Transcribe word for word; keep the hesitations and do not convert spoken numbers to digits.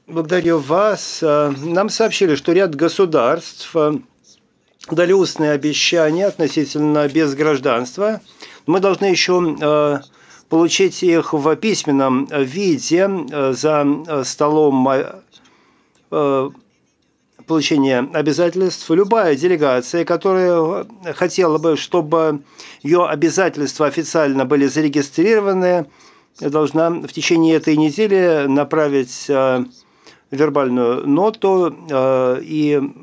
Благодарю вас. Э, Нам сообщили, что ряд государств э, дали устные обещания относительно безгражданства. Мы должны еще э, получить их в письменном виде э, за э, столом э, э, получения обязательств. Любая делегация, которая хотела бы, чтобы ее обязательства официально были зарегистрированы, должна в течение этой недели направить э, вербальную ноту э, и